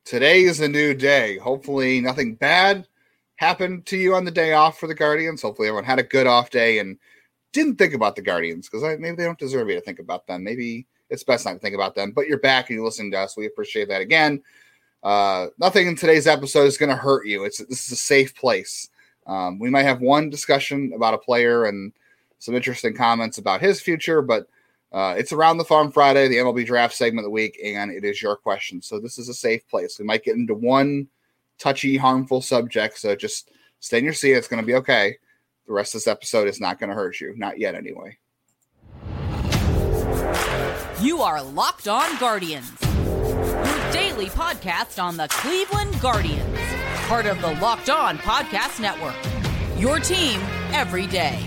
Today is a new day. Hopefully nothing bad happened to you on the day off for the Guardians. Hopefully everyone had a good off day and didn't think about the Guardians because maybe they don't deserve you to think about them. Maybe it's best not to think about them, but you're back and you're listening to us. We appreciate that again. Nothing in today's episode is going to hurt you. This is a safe place. We might have one discussion about a player and some interesting comments about his future, but it's Around the Farm Friday, the MLB draft segment of the week, and it is your question. So this is a safe place. We might get into one touchy, harmful subject, so just stay in your seat. It's going to be okay. The rest of this episode is not going to hurt you. Not yet, anyway. You are Locked On Guardians, your daily podcast on the Cleveland Guardians, part of the Locked On Podcast Network, your team every day.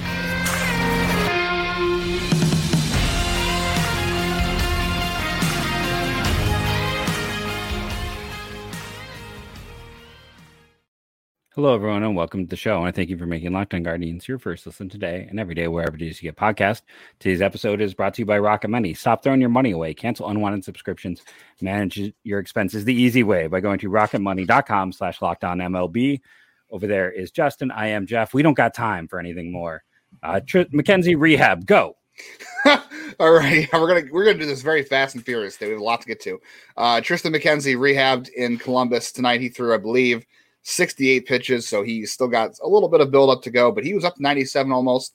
Hello, everyone, and welcome to the show. I want to thank you for making Locked On Guardians your first listen today and every day wherever it is you get podcasts. Today's episode is brought to you by Rocket Money. Stop throwing your money away. Cancel unwanted subscriptions. Manage your expenses the easy way by going to rocketmoney.com/LockedOnMLB. Over there is Justin. I am Jeff. We don't got time for anything more. McKenzie rehab, go. All right, we're gonna do this very fast and furious. We have a lot to get to. Triston McKenzie rehabbed in Columbus tonight. He threw, I believe, 68 pitches, so he's still got a little bit of build-up to go, but he was up to 97 almost,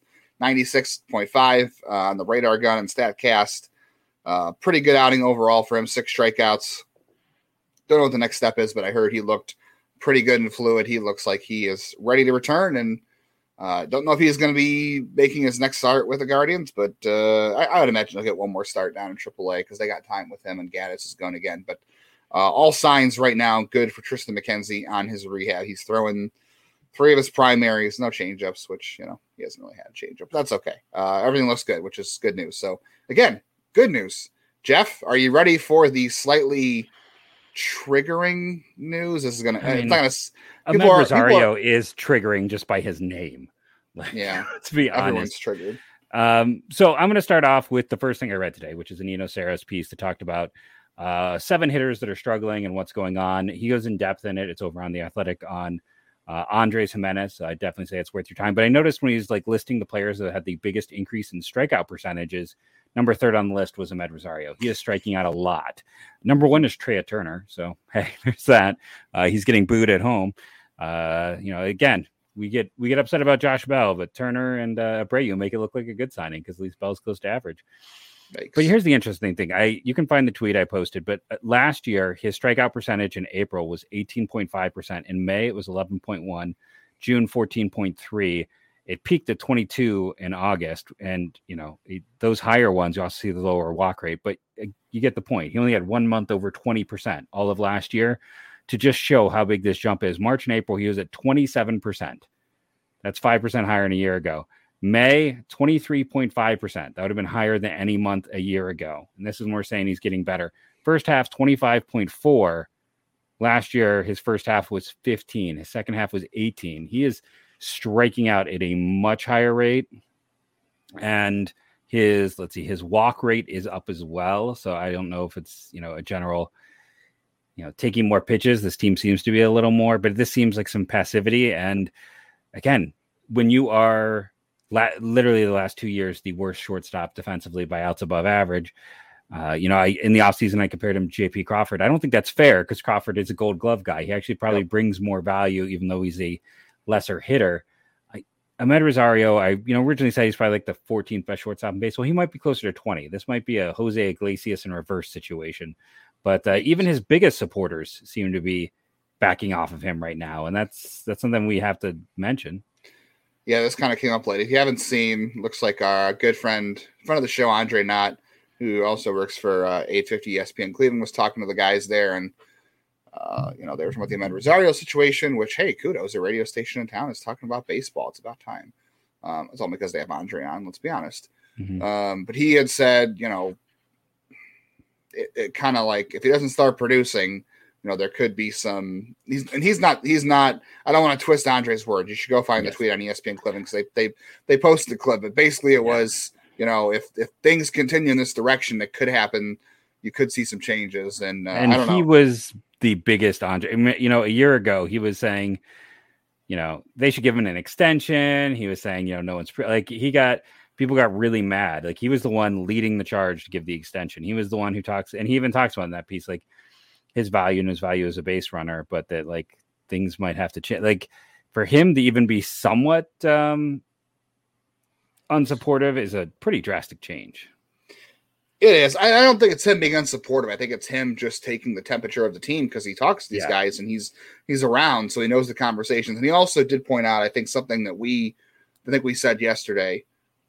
96.5 on the radar gun and StatCast. Pretty good outing overall for him, 6 strikeouts. Don't know what the next step is, but I heard he looked pretty good and fluid. He looks like he is ready to return, and don't know if he's going to be making his next start with the Guardians, but I would imagine he'll get one more start down in AAA because they got time with him, and Gaddis is going again, but all signs right now good for Triston McKenzie on his rehab. He's throwing 3 of his primaries, no changeups, which, he hasn't really had a changeup. That's okay. Everything looks good, which is good news. So, again, good news. Jeff, are you ready for the slightly triggering news? This is going to... Amed Rosario is triggering just by his name. Yeah. Let's be everyone's honest. Triggered. So I'm going to start off with the first thing I read today, which is an Eno Saras piece that talked about 7 hitters that are struggling and what's going on. He goes in depth in it. It's over on The Athletic on Andres Jimenez. I definitely say it's worth your time. But I noticed when he's listing the players that had the biggest increase in strikeout percentages, number 3 on the list was Amed Rosario. He is striking out a lot. Number 1 is Trea Turner. So, hey, there's that. He's getting booed at home. Again, we get upset about Josh Bell, but Turner and Abreu make it look like a good signing because at least Bell's close to average. Thanks. But here's the interesting thing. You can find the tweet I posted, but last year, his strikeout percentage in April was 18.5%. In May, it was 11.1. June, 14.3. It peaked at 22 in August. And, those higher ones, you also see the lower walk rate. But you get the point. He only had 1 month over 20% all of last year to just show how big this jump is. March and April, he was at 27%. That's 5% higher than a year ago. May, 23.5%. That would have been higher than any month a year ago. And this is more saying he's getting better. First half, 25.4. Last year, his first half was 15. His second half was 18. He is striking out at a much higher rate. And his walk rate is up as well. So I don't know if it's, a general, taking more pitches. This team seems to be a little more, but this seems like some passivity. And again, when you are literally the last 2 years, the worst shortstop defensively by outs above average. In the offseason, I compared him to JP Crawford. I don't think that's fair because Crawford is a Gold Glove guy. He actually probably brings more value, even though he's a lesser hitter. Amed Rosario, I originally said he's probably the 14th best shortstop in baseball. He might be closer to 20. This might be a Jose Iglesias in reverse situation. But even his biggest supporters seem to be backing off of him right now, and that's something we have to mention. Yeah, this kind of came up late. If you haven't seen, looks like our good friend of the show, Andre Knott, who also works for 850 ESPN Cleveland, was talking to the guys there, and they were talking about the Amed Rosario situation, which, hey, kudos, a radio station in town is talking about baseball. It's about time. It's all because they have Andre on, let's be honest. Mm-hmm. But he had said, it kind of if he doesn't start producing, there could be some. He's not. I don't want to twist Andre's words. You should go find the tweet on ESPN Cleveland because they posted the clip. But basically, it was if things continue in this direction, it could happen. You could see some changes, and I don't know. He was the biggest Andre. You know, a year ago he was saying, you know, they should give him an extension. He was saying, you know, no one's like people got really mad. Like he was the one leading the charge to give the extension. He was the one who talks, and he even talks about in that piece, like his value as a base runner, but that like things might have to change. Like for him to even be somewhat unsupportive is a pretty drastic change. It is. I don't think it's him being unsupportive. I think it's him just taking the temperature of the team because he talks to these guys and he's around, so he knows the conversations. And he also did point out, I think, something that we said yesterday,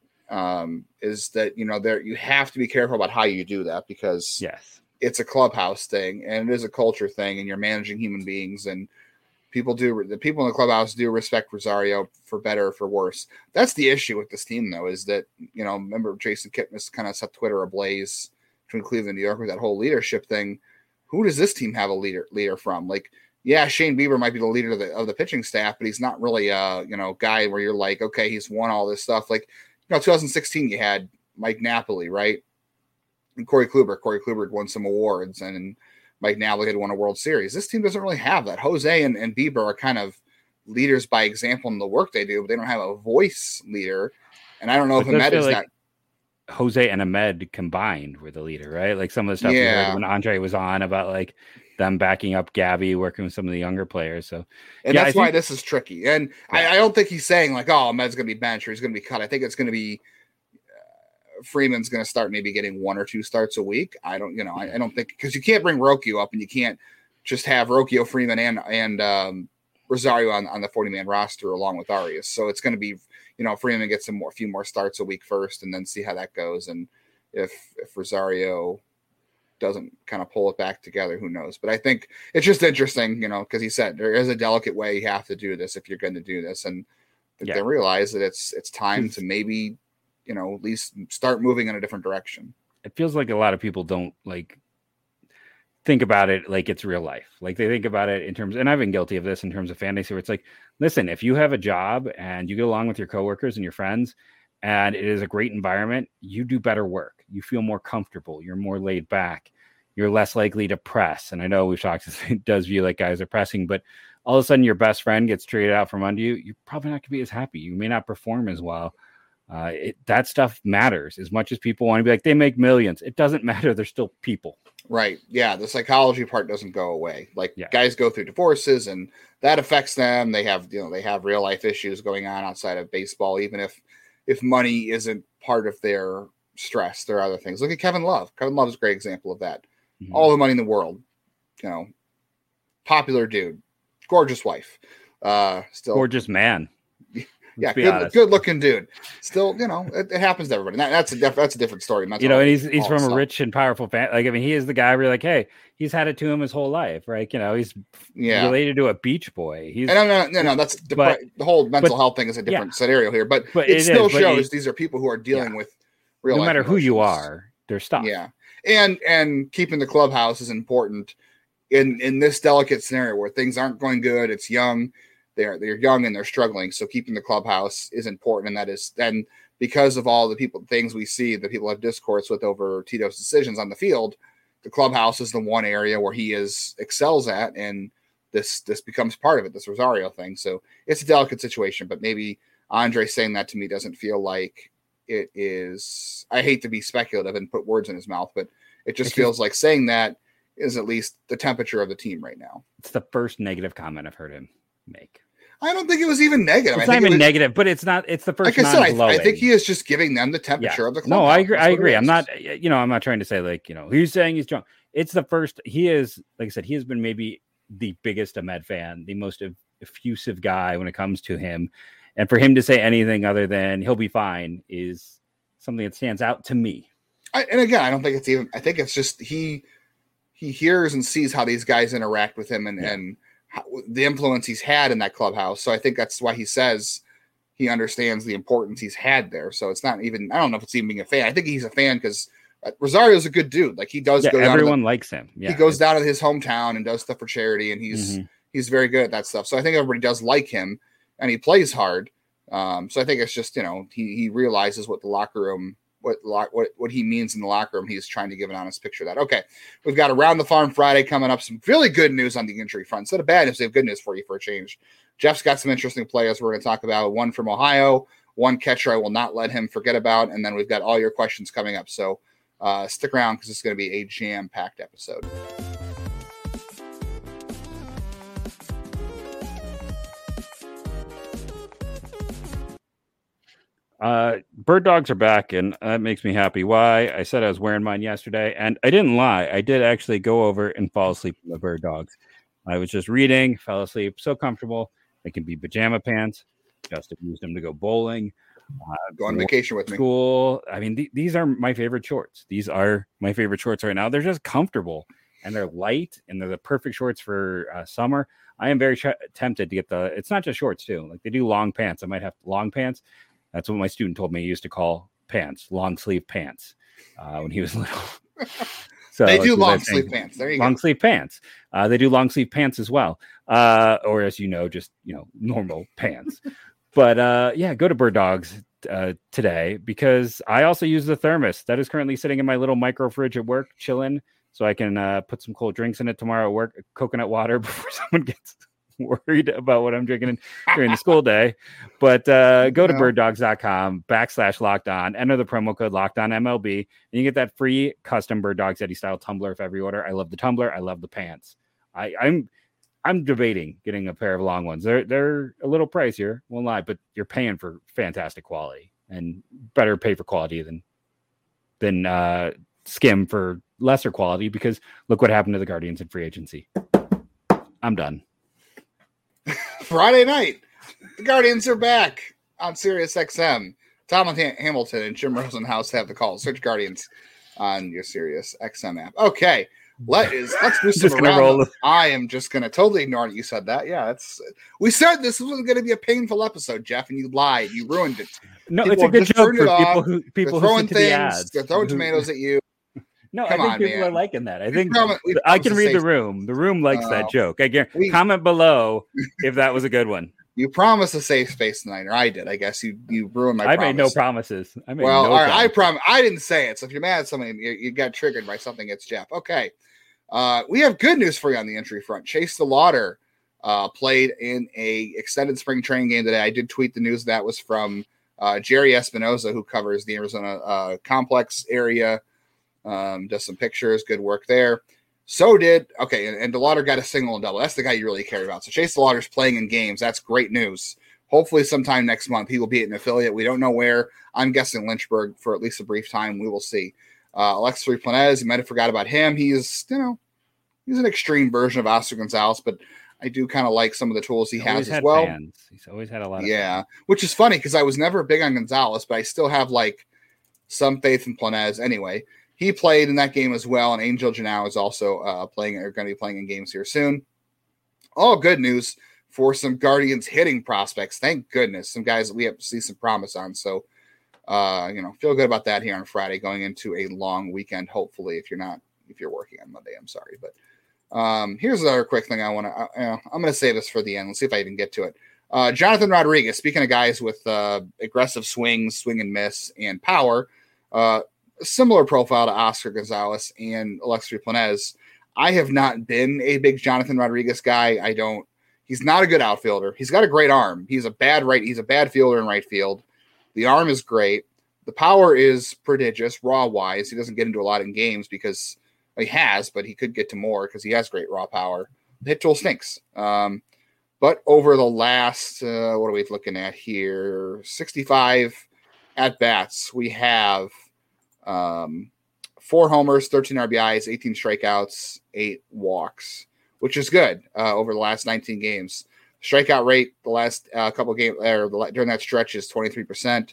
is that, you know, you have to be careful about how you do that because it's a clubhouse thing and it is a culture thing, and you're managing human beings, and the people in the clubhouse do respect Rosario for better or for worse. That's the issue with this team, though, is that, you know, remember Jason Kipnis kind of set Twitter ablaze between Cleveland and New York with that whole leadership thing. Who does this team have a leader from? Like, yeah, Shane Bieber might be the leader of the pitching staff, but he's not really a, you know, guy where you're like, okay, he's won all this stuff. Like, you know, 2016 you had Mike Napoli, right? And Corey Kluber won some awards, and Mike Napoli had won a World Series. This team doesn't really have that. Jose and Bieber are kind of leaders by example in the work they do, but they don't have a voice leader. And I don't know if Ahmed is that. Jose and Ahmed combined were the leader, right? Like some of the stuff we heard when Andre was on about like them backing up Gabby, working with some of the younger players. So, and that's why this is tricky. And I don't think he's saying like, oh, Ahmed's going to be benched or he's going to be cut. I think it's going to be Freeman's going to start maybe getting 1 or 2 starts a week. I don't think, because you can't bring Rocchio up and you can't just have Rocchio, Freeman, and Rosario on the 40-man roster along with Arias. So it's going to be, you know, Freeman gets a few more starts a week first and then see how that goes. And if Rosario doesn't kind of pull it back together, who knows? But I think it's just interesting, you know, because he said there is a delicate way you have to do this if you're going to do this. And they realize that it's time to maybe, you know, at least start moving in a different direction. It feels like a lot of people don't like think about it like it's real life. Like they think about it in terms, and I've been guilty of this in terms of fantasy, where it's like, listen, if you have a job and you get along with your coworkers and your friends and it is a great environment, you do better work. You feel more comfortable. You're more laid back. You're less likely to press. And I know we've talked, it does view like guys are pressing, but all of a sudden your best friend gets traded out from under you. You're probably not going to be as happy. You may not perform as well. That stuff matters as much as people want to be like, they make millions. It doesn't matter. They're still people. Right. Yeah. The psychology part doesn't go away. Like guys go through divorces and that affects them. They have real life issues going on outside of baseball. Even if money isn't part of their stress, there are other things. Look at Kevin Love. Kevin Love is a great example of that. Mm-hmm. All the money in the world, you know, popular dude, gorgeous wife, still gorgeous man. Yeah, good looking dude. Still, you know, it happens to everybody. That's a different story. You know, and he's from a rich and powerful family. Like, I mean, he is the guy where you're like, hey, he's had it to him his whole life, right? You know, he's related to a beach boy. No. That's the whole mental health thing is a different scenario here, but it still shows these are people who are dealing with real life. No matter emotions. Who you are, there's stuff. Yeah, and keeping the clubhouse is important in this delicate scenario where things aren't going good. It's young. They're young and they're struggling. So keeping the clubhouse is important. And that is then because of all the things we see that people have discourse with over Tito's decisions on the field, the clubhouse is the one area where he excels at. And this becomes part of it, this Rosario thing. So it's a delicate situation, but maybe Andre saying that to me doesn't feel like it is. I hate to be speculative and put words in his mouth, but it just feels like saying that is at least the temperature of the team right now. It's the first negative comment I've heard him make. I don't think it was even negative. It's not even negative, but it's not. It's the first. Like I said, I think he is just giving them the temperature of the club. No, I agree. I'm not. You know, I'm not trying to say like, you know, he's saying he's drunk. It's the first. He is, like I said, he has been maybe the biggest Ahmed fan, the most effusive guy when it comes to him, and for him to say anything other than he'll be fine is something that stands out to me. And again, I don't think it's even. I think it's just he hears and sees how these guys interact with him and the influence he's had in that clubhouse. So I think that's why he says he understands the importance he's had there. So it's not even, I don't know if it's even being a fan. I think he's a fan because Rosario's a good dude. Like he does go down. Everyone likes him. Yeah. He goes down to his hometown and does stuff for charity and he's very good at that stuff. So I think everybody does like him and he plays hard. So I think it's just, you know, he realizes what the locker room what he means in the locker room. He's trying to give an honest picture of that. Okay, we've got Around the Farm Friday coming up. Some really good news on the injury front. Instead of bad news, we have good news for you for a change. Jeff's got some interesting players we're going to talk about. One from Ohio, one catcher I will not let him forget about, and then we've got all your questions coming up. So stick around because it's going to be a jam-packed episode. Bird dogs are back, and that makes me happy. Why? I said I was wearing mine yesterday, and I didn't lie. I did actually go over and fall asleep in the bird dogs. I was just reading, fell asleep, so comfortable. They can be pajama pants. Justin used them to go bowling. Go on vacation with me. School. I mean, these are my favorite shorts. These are my favorite shorts right now. They're just comfortable, and they're light, and they're the perfect shorts for summer. I am very tempted to get it's not just shorts too. Like they do long pants. I might have long pants. That's what my student told me he used to call pants, long sleeve pants, when he was little. So they do long sleeve pants. There you go. Long sleeve pants. They do long sleeve pants as well. Or as just, normal pants. But go to Bird Dogs today because I also use the thermos that is currently sitting in my little micro fridge at work, chilling, so I can put some cold drinks in it tomorrow at work, coconut water before someone gets worried about what I'm drinking during the school day. But go to birddogs.com/locked on, enter the promo code locked on MLB, and you get that free custom Bird Dogs Eddie style tumbler for every order. I love the tumbler. I love the pants. I'm debating getting a pair of long ones. They're a little pricier, won't lie, but you're paying for fantastic quality, and better pay for quality than skim for lesser quality, because look what happened to the Guardians in free agency. I'm done. Friday night, the Guardians are back on Sirius XM. Tom Hamilton and Jim Rosenhaus have the call. Search Guardians on your Sirius XM app. Okay, let's do some around. I am just going to totally ignore it. You said that. Yeah, we said this was going to be a painful episode, Jeff, and you lied. You ruined it. No, people it's a good joke for people who throwing things. The ads. They're throwing tomatoes at you. No, I think people are liking that. I think I can read the room. The room likes that joke. I guarantee. Comment below if that was a good one. You promised a safe space tonight, or I did. I guess you ruined my promise. I made no promises. All right, I promise. I didn't say it. So if you're mad at somebody, you got triggered by something, it's Jeff. Okay. We have good news for you on the injury front. Chase DeLauder played in a extended spring training game today. I did tweet the news. That was from Jerry Espinoza, who covers the Arizona complex area. Does some pictures, good work there. And DeLauder got a single and double. That's the guy you really care about. So Chase DeLauder's playing in games. That's great news. Hopefully sometime next month he will be at an affiliate. We don't know where. I'm guessing Lynchburg for at least a brief time. We will see. Alexis Planez, you might have forgot about him. He's an extreme version of Oscar Gonzalez, but I do kind of like some of the tools he has as well. Fans. He's always had a lot of fans. Which is funny because I was never big on Gonzalez, but I still have some faith in Planez anyway. He played in that game as well, and Angel Janau is also going to be playing in games here soon. All good news for some Guardians hitting prospects. Thank goodness. Some guys that we have to see some promise on. So, feel good about that here on Friday going into a long weekend, hopefully, if you're working on Monday. I'm sorry. But here's another quick thing I'm going to save this for the end. Let's see if I even get to it. Jonathan Rodriguez, speaking of guys with aggressive swings, swing and miss, and power, similar profile to Oscar Gonzalez and Alexis Planez. I have not been a big Jonathan Rodriguez guy. He's not a good outfielder. He's got a great arm. He's a bad fielder in right field. The arm is great. The power is prodigious, raw wise. He doesn't get into a lot in games because he has, but he could get to more because he has great raw power. The hit tool stinks. But over the last, what are we looking at here? 65 at bats. We have 4 homers, 13 RBIs, 18 strikeouts, 8 walks, which is good over the last 19 games. Strikeout rate the last couple games during that stretch is 23%,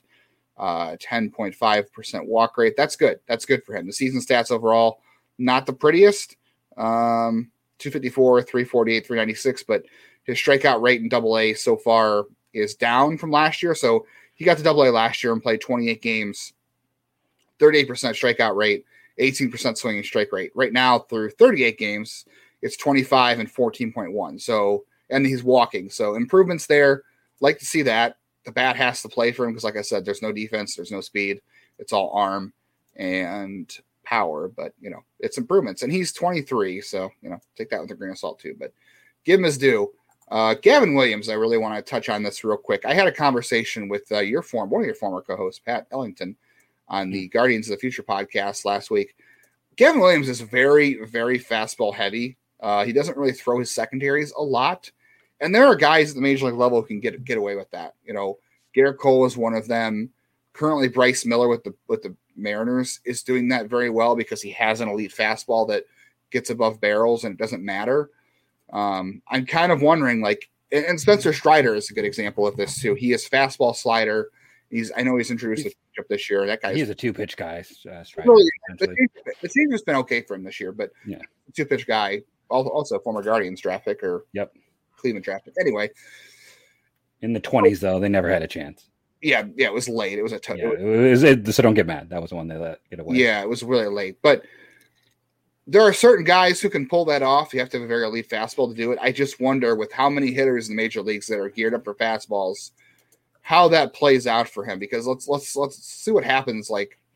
10.5% walk rate. That's good. That's good for him. The season stats overall, not the prettiest. 254, 348, 396, but his strikeout rate in AA so far is down from last year. So he got to AA last year and played 28 games. 38% strikeout rate, 18% swinging strike rate. Right now, through 38 games, it's 25 and 14.1. So, and he's walking. So improvements there. Like to see that. The bat has to play for him because, like I said, there's no defense, there's no speed. it's all arm and power, but it's improvements, and he's 23, so take that with a grain of salt too, but give him his due. Gavin Williams, I really want to touch on this real quick. I had a conversation with one of your former co-hosts, Pat Ellington, on the Guardians of the Future podcast last week. Gavin Williams is very, very fastball heavy. He doesn't really throw his secondaries a lot, and there are guys at the major league level who can get away with that. Garrett Cole is one of them. Currently, Bryce Miller with the Mariners is doing that very well because he has an elite fastball that gets above barrels and it doesn't matter. I'm kind of wondering, and Spencer Strider is a good example of this too. He is fastball slider. I know he's introduced the changeup this year. That guy, he's a 2-pitch guy. Strider, really, the changeup's been okay for him this year, but 2-pitch guy, also former Guardians draft pick or Cleveland draft pick. Anyway, in the 20s though, they never had a chance. Yeah, it was late. It was so don't get mad. That was the one they let get away. Yeah, it was really late. But there are certain guys who can pull that off. You have to have a very elite fastball to do it. I just wonder, with how many hitters in the major leagues that are geared up for fastballs, how that plays out for him. Because let's see what happens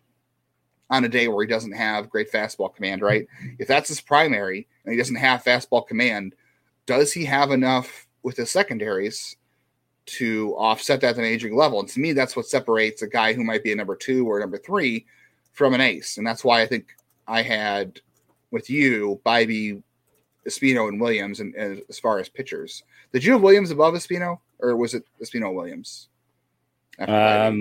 on a day where he doesn't have great fastball command, right? If that's his primary and he doesn't have fastball command, does he have enough with his secondaries to offset that at an aging level? And to me, that's what separates a guy who might be a number 2 or number 3 from an ace. And that's why I think I had with you, Bybee, Espino, and Williams, and as far as pitchers. Did you have Williams above Espino, or was it Espino Williams? I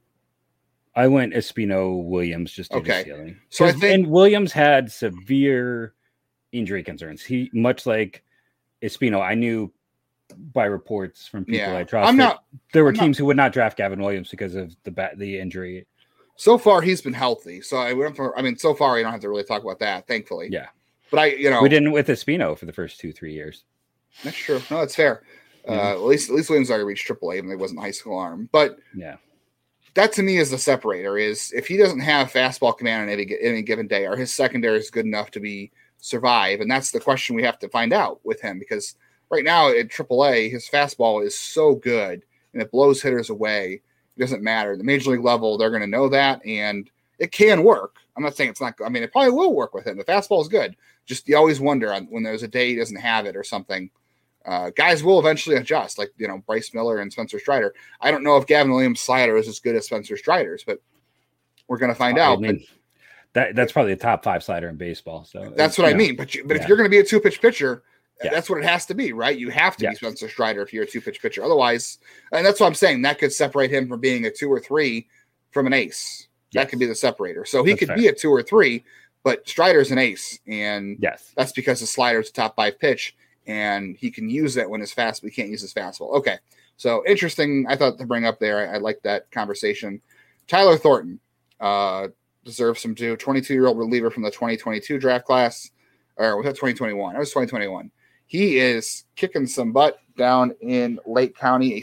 went Espino Williams just due to ceiling. So and Williams had severe injury concerns. He, much like Espino, I knew by reports from people I trust, there were teams who would not draft Gavin Williams because of the injury. So far, he's been healthy. So so far, you don't have to really talk about that, thankfully. Yeah. But we didn't with Espino for the first 2-3 years. That's true. No, that's fair. At least Williams already reached AAA when he wasn't high school arm. But that to me is the separator. Is if he doesn't have fastball command on any given day, are his secondary is good enough to survive? And that's the question we have to find out with him, because right now at AAA, his fastball is so good and it blows hitters away. It doesn't matter. The major league level, they're going to know that, and it can work. I'm not saying it's not. I mean, it probably will work with him. The fastball is good. Just you always wonder when there's a day he doesn't have it or something. Guys will eventually adjust, like Bryce Miller and Spencer Strider. I don't know if Gavin Williams' slider is as good as Spencer Strider's, but we're going to find out. That's probably a top 5 slider in baseball. So that's what I mean. But if you're going to be a 2-pitch pitcher, that's what it has to be, right? You have to be Spencer Strider if you're a 2-pitch pitcher. Otherwise, and that's what I'm saying, that could separate him from being a 2 or 3 from an ace. That could be the separator. So he could be a 2 or 3, but Strider's an ace, and that's because his slider is a top 5 pitch, and he can use it when his fastball. He can't use his fastball. Okay, so interesting. I thought to bring up there. I like that conversation. Tyler Thornton deserves some due. 22-year-old reliever from the 2022 draft class, or was that 2021? It was 2021. He is kicking some butt down in Lake County, a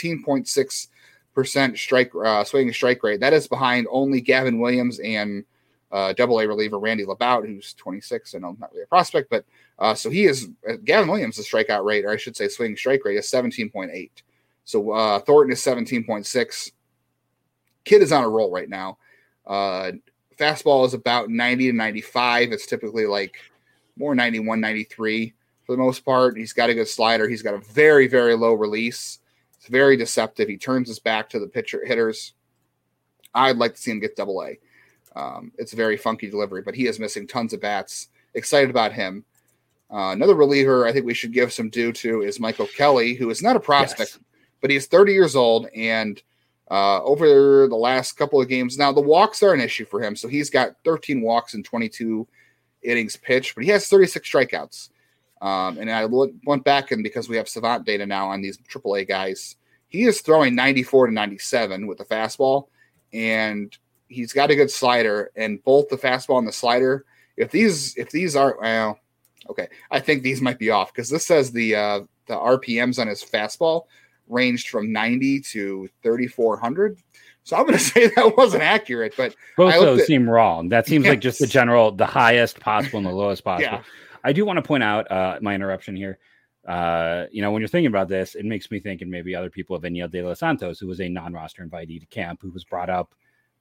17.6% swinging strike rate. That is behind only Gavin Williams and AA reliever Randy Labout, who's 26. I know not really a prospect, but so he is Gavin Williams' strikeout rate, or I should say swinging strike rate, is 17.8. So Thornton is 17.6. Kid is on a roll right now. Fastball is about 90 to 95. It's typically more 91, 93 for the most part. He's got a good slider. He's got a very, very low release. It's very deceptive. He turns his back to the hitters. I'd like to see him get AA. It's a very funky delivery, but he is missing tons of bats. Excited about him. Another reliever I think we should give some due to is Michael Kelly, who is not a prospect, but he's 30 years old, and over the last couple of games now, the walks are an issue for him. So he's got 13 walks in 22 innings pitched, but he has 36 strikeouts. And I went back, and because we have Savant data now on these AAA guys, he is throwing 94 to 97 with the fastball, and he's got a good slider. And both the fastball and the slider, if these are I think these might be off, because this says the RPMs on his fastball ranged from 90 to 3,400. So I'm going to say that wasn't accurate, but both of those seem wrong. That seems like just the highest possible and the lowest possible. I do want to point out my interruption here. When you're thinking about this, it makes me think, and maybe other people, of Enyel De Los Santos, who was a non-roster invitee to camp, who was brought up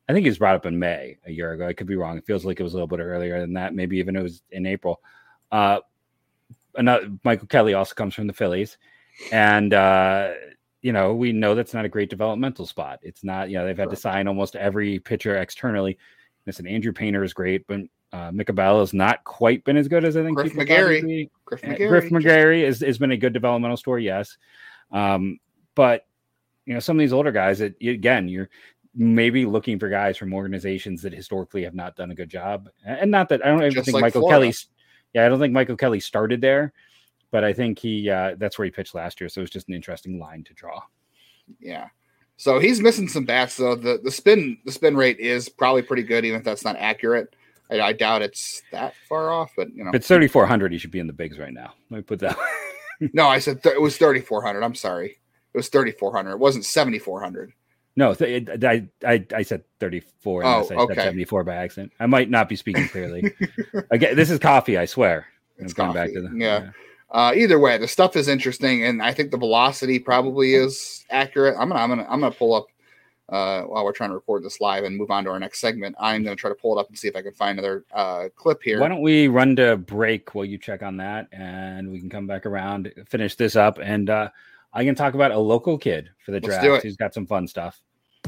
I think he was brought up in May a year ago. I could be wrong. It feels like it was a little bit earlier than that. Maybe even it was in April. Another Michael Kelly also comes from the Phillies, and we know that's not a great developmental spot. It's not. They've had to sign almost every pitcher externally. Listen, Andrew Painter is great, but Mick Abel has not quite been as good as I think Griff people McGarry. Griff McGarry has been a good developmental story, yes. But some of these older guys that you're maybe looking for guys from organizations that historically have not done a good job. And not that I don't even think like Michael Florida. Kelly. Yeah, I don't think Michael Kelly started there, but I think that's where he pitched last year. So it was just an interesting line to draw. Yeah. So he's missing some bats though. The spin rate is probably pretty good, even if that's not accurate. I doubt it's that far off, but If it's 3,400, he should be in the bigs right now. Let me put that. No, I said it was 3,400. I'm sorry. It was 3,400. It wasn't 7,400. No, I said 34. Oh, I said okay. 74 by accident. I might not be speaking clearly. Again, this is coffee, I swear. It's going coffee. back to Yeah. Either way, the stuff is interesting, and I think the velocity probably is accurate. I'm gonna pull up while we're trying to record this live and move on to our next segment. I'm gonna try to pull it up and see if I can find another clip here. Why don't we run to break while you check on that, and we can come back around, finish this up, and I can talk about a local kid for the Let's do draft it. who's got some fun stuff.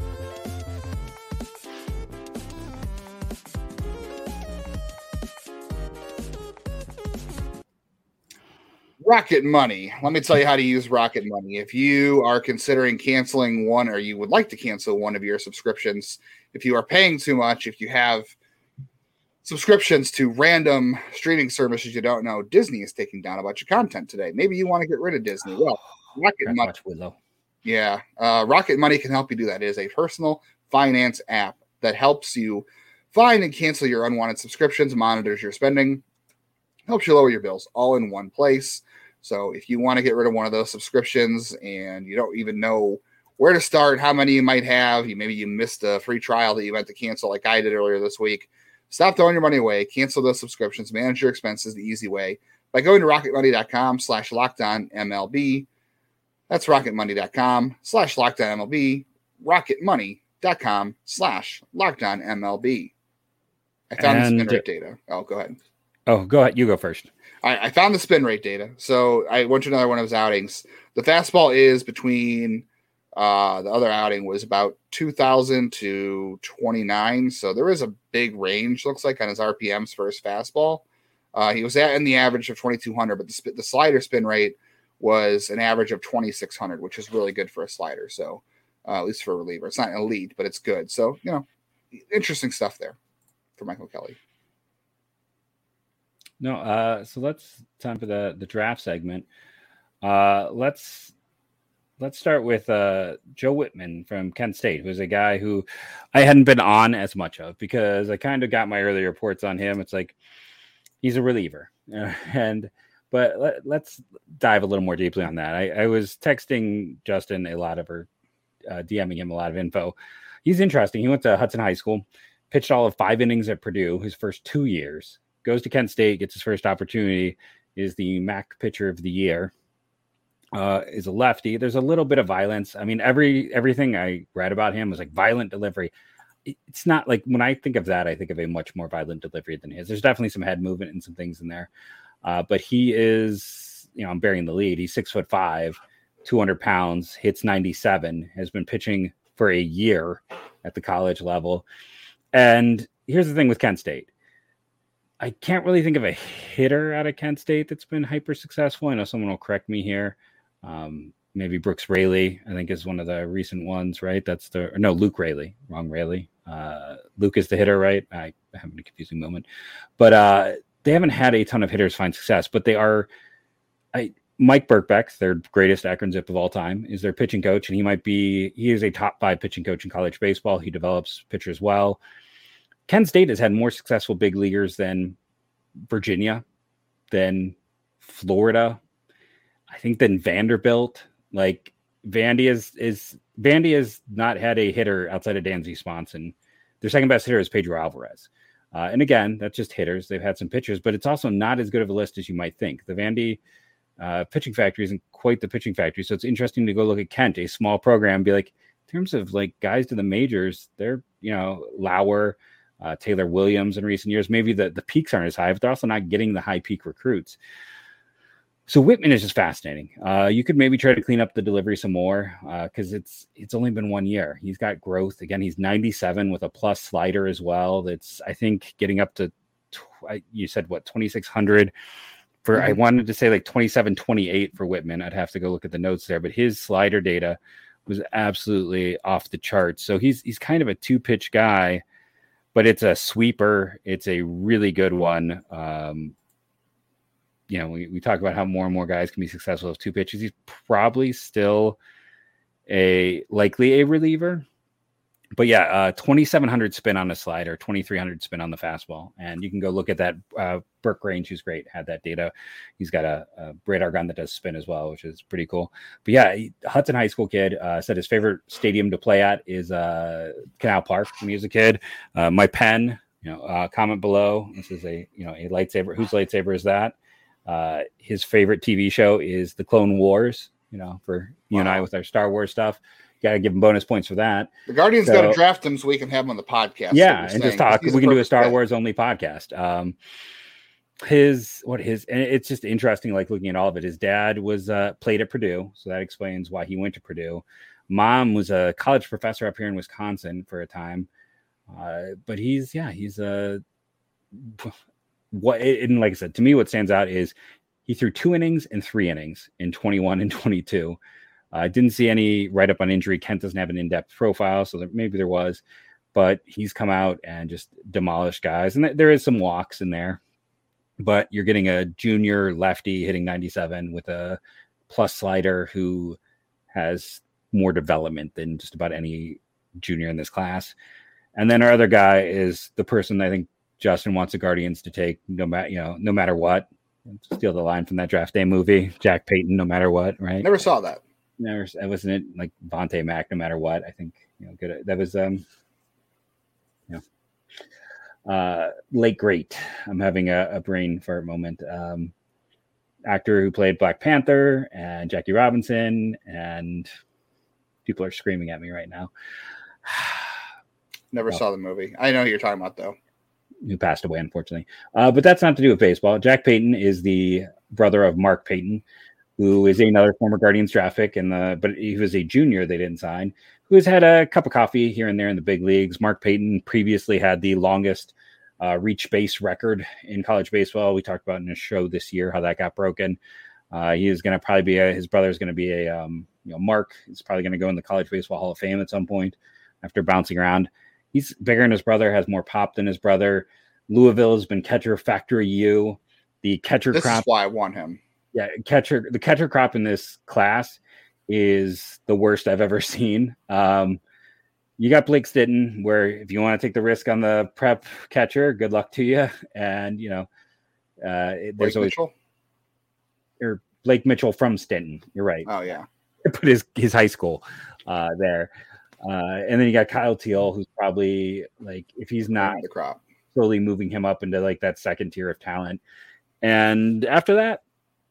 Rocket Money. Let me tell you how to use Rocket Money. If you are considering canceling one, or you would like to cancel one of your subscriptions, if you are paying too much, if you have subscriptions to random streaming services you don't know, Disney is taking down a bunch of content today. Maybe you want to get rid of Disney. Well, Rocket Money. Willow. Yeah, Rocket Money can help you do that. It is a personal finance app that helps you find and cancel your unwanted subscriptions, monitors your spending, helps you lower your bills all in one place. So if you want to get rid of one of those subscriptions and you don't even know where to start, how many you might have, maybe you missed a free trial that you meant to cancel like I did earlier this week, stop throwing your money away, cancel those subscriptions, manage your expenses the easy way by going to rocketmoney.com/LockedOnMLB. That's rocketmoney.com/LockedOnMLB, rocketmoney.com/LockedOnMLB. I found the spin rate data. Oh, go ahead. Oh, go ahead. You go first. I found the spin rate data. So I went to another one of his outings. The fastball is between the other outing was about 2,000 to 29. So there is a big range, looks like, on his RPMs for his fastball. He was in the average of 2,200, but the slider spin rate was an average of 2,600, which is really good for a slider. So at least for a reliever, it's not elite, but it's good. So, interesting stuff there for Michael Kelly. No, so let's time for the draft segment. Let's start with Joe Whitman from Kent State, who's a guy who I hadn't been on as much of because I kind of got my early reports on him. It's like he's a reliever, but let's dive a little more deeply on that. I was texting Justin a lot of, or DMing him a lot of info. He's interesting. He went to Hudson High School, pitched all of 5 innings at Purdue his first 2 years. Goes to Kent State, gets his first opportunity, is the MAC pitcher of the year, is a lefty. There's a little bit of violence. I mean, everything I read about him was like violent delivery. It's not like when I think of that, I think of a much more violent delivery than his. There's definitely some head movement and some things in there. But he is, I'm burying the lead. He's 6'5", 200 pounds, hits 97, has been pitching for a year at the college level. And here's the thing with Kent State. I can't really think of a hitter out of Kent State that's been hyper successful. I know someone will correct me here. Maybe Brooks Raley, I think, is one of the recent ones, right? Luke Raley, wrong Raley. Luke is the hitter, right? I have a confusing moment, but they haven't had a ton of hitters find success, but they are. Mike Birkbeck, their greatest Akron Zip of all time, is their pitching coach, and he is a top 5 pitching coach in college baseball. He develops pitchers well. Kent State has had more successful big leaguers than Virginia, than Florida, I think than Vanderbilt. Like Vandy has not had a hitter outside of Dansby Swanson. Their second best hitter is Pedro Alvarez. And again, that's just hitters. They've had some pitchers, but it's also not as good of a list as you might think. The Vandy pitching factory isn't quite the pitching factory. So it's interesting to go look at Kent, a small program, and be like, terms of like guys to the majors, they're, Lauer, Taylor Williams in recent years, maybe the peaks aren't as high, but they're also not getting the high peak recruits. So Whitman is just fascinating. You could maybe try to clean up the delivery some more because it's only been 1 year. He's got growth. Again, he's 97 with a plus slider as well. That's, I think, getting up to, you said what, 2,600 for, I wanted to say like 2728 for Whitman. I'd have to go look at the notes there, but his slider data was absolutely off the charts. So he's kind of a 2-pitch guy, but it's a sweeper. It's a really good one. We talk about how more and more guys can be successful with 2 pitches. He's probably still likely a reliever. But yeah, 2,700 spin on the slider, 2,300 spin on the fastball. And you can go look at that. Burke Grange, who's great, had that data. He's got a radar gun that does spin as well, which is pretty cool. But yeah, Hudson High School kid said his favorite stadium to play at is Canal Park when he was a kid. My pen, comment below. This is a lightsaber. Whose lightsaber is that? His favorite TV show is The Clone Wars, for you and I with our Star Wars stuff. Got to give him bonus points for that. The Guardians got to draft him so we can have him on the podcast. Yeah, and just talk. We can do a Star Wars only podcast. And it's just interesting, like looking at all of it. His dad was played at Purdue, so that explains why he went to Purdue. Mom was a college professor up here in Wisconsin for a time. But he's a and like I said, to me, what stands out is he threw 2 innings and 3 innings in 21 and 22. I didn't see any write up on injury. Kent doesn't have an in-depth profile, so maybe there was, but he's come out and just demolished guys. And there is some walks in there, but you're getting a junior lefty hitting 97 with a plus slider who has more development than just about any junior in this class. And then our other guy is the person I think Justin wants the Guardians to take no matter what. Steal the line from that Draft Day movie, Jack Payton, no matter what, right? Never saw that. Never, wasn't it like Vontae Mack, no matter what? I think good. That was late great. I'm having a brain fart moment. Actor who played Black Panther and Jackie Robinson, and people are screaming at me right now. Never saw the movie. I know who you're talking about though. Who passed away, unfortunately. But that's not to do with baseball. Jack Payton is the brother of Mark Payton, who is another former Guardians draft pick, but he was a junior they didn't sign, who has had a cup of coffee here and there in the big leagues. Mark Payton previously had the longest reach base record in college baseball. We talked about in a show this year how that got broken. He is going to probably be his brother is going to be Mark is probably going to go in the College Baseball Hall of Fame at some point after bouncing around. He's bigger than his brother, has more pop than his brother. Louisville has been catcher factory U. The catcher crop. This is why I want him. Yeah, the catcher crop in this class is the worst I've ever seen. You got Blake Stinton, where if you want to take the risk on the prep catcher, good luck to you. And there's always Blake Mitchell from Stinton. You're right. Oh yeah, put his high school there. And then you got Kyle Teal, who's probably like, if he's not the crop, slowly moving him up into like that second tier of talent. And after that,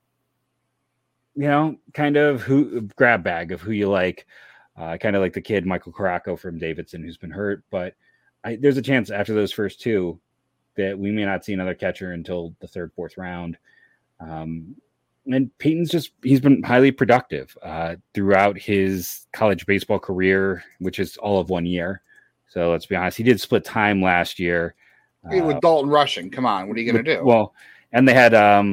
kind of grab bag of who you like, kind of like the kid Michael Caraco from Davidson, who's been hurt. But there's a chance after those first 2 that we may not see another catcher until the 3rd, 4th round. And Peyton's he's been highly productive throughout his college baseball career, which is all of 1 year. So let's be honest, he did split time last year. With Dalton Rushing, come on, what are you going to do? Well, and they had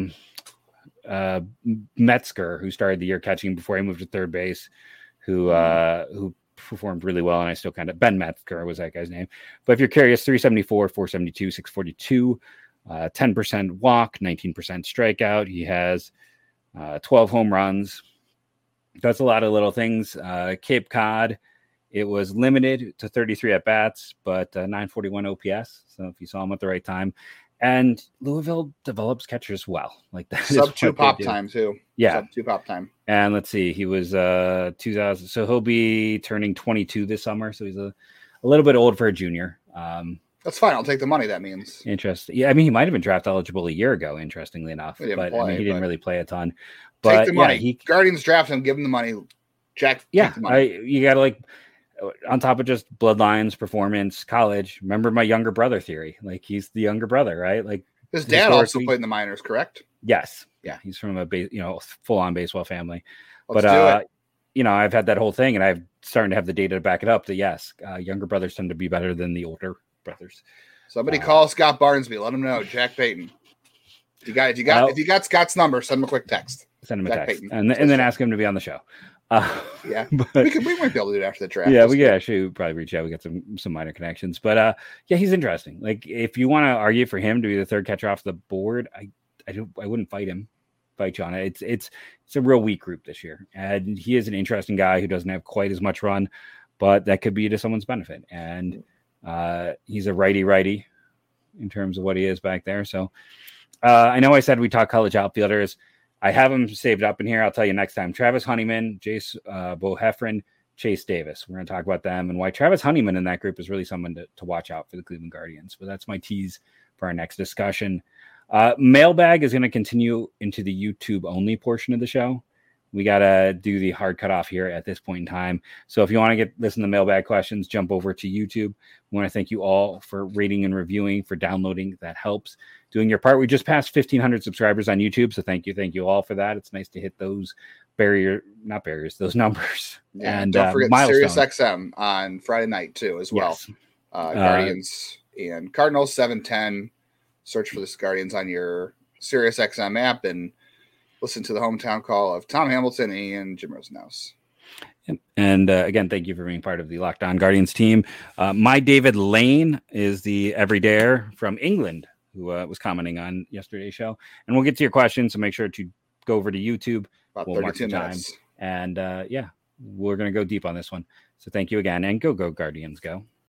Metzger, who started the year catching before he moved to third base, who performed really well, and I still Ben Metzger was that guy's name. But if you're curious, 374, 472, 642, 10% walk, 19% strikeout. He has 12 home runs. That's a lot of little things. Cape Cod, it was limited to 33 at bats, but 941 OPS. So if you saw him at the right time, and Louisville develops catchers well, like that. Sub 2 pop time too. Yeah, sub 2 pop time. And let's see, he was 2000, so he'll be turning 22 this summer. So he's a little bit old for a junior. That's fine. I'll take the money. That means interesting. Yeah, I mean, he might have been draft eligible a year ago. Interestingly enough, he didn't really play a ton. But take the money. Guardians draft him. Give him the money. Jack. Yeah, the money. you got to on top of just bloodlines, performance, college. Remember my younger brother theory? Like he's the younger brother, right? Like his dad also played in the minors, correct? Yes. Yeah. He's from a full on baseball family. Let's do it. I've had that whole thing and I'm starting to have the data to back it up that yes, younger brothers tend to be better than the older brothers. Somebody call Scott Barnsby. Let him know. Jack Payton. If you got Scott's number, send him a quick text. Send him a text and then ask him to be on the show. Yeah, but we might be able to do it after the draft. Yeah, we could actually probably reach out. We got some minor connections, but yeah, he's interesting. Like if you want to argue for him to be the third catcher off the board, I wouldn't fight John. It's a real weak group this year, and he is an interesting guy who doesn't have quite as much run, but that could be to someone's benefit. And he's a righty in terms of what he is back there. So I know I said we talk college outfielders. I have them saved up in here. I'll tell you next time. Travis Honeyman, Jace Bo Heffron, Chase Davis. We're going to talk about them and why Travis Honeyman in that group is really someone to watch out for the Cleveland Guardians. But that's my tease for our next discussion. Mailbag is going to continue into the YouTube only portion of the show. We got to do the hard cutoff here at this point in time. So if you want to listen to mailbag questions, jump over to YouTube. We want to thank you all for rating and reviewing, for downloading. That helps. Doing your part. We just passed 1,500 subscribers on YouTube. So thank you all for that. It's nice to hit those those numbers. Yeah, and don't forget SiriusXM on Friday night too, as well. Yes. Guardians and Cardinals 710. Search for the Guardians on your SiriusXM app and listen to the hometown call of Tom Hamilton and Jim Rosenhaus. And again, thank you for being part of the Locked On Guardians team. My David Lane is the everydayer from England who was commenting on yesterday's show. And we'll get to your questions, so make sure to go over to YouTube. About 32 minutes. And we're going to go deep on this one. So thank you again, and go Guardians, go.